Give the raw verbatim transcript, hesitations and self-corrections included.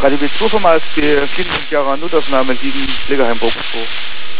Radio B zwei vom A S B, vierundsiebzig Jahre Notaufnahme, sieben Pflegeheim Burgensburg.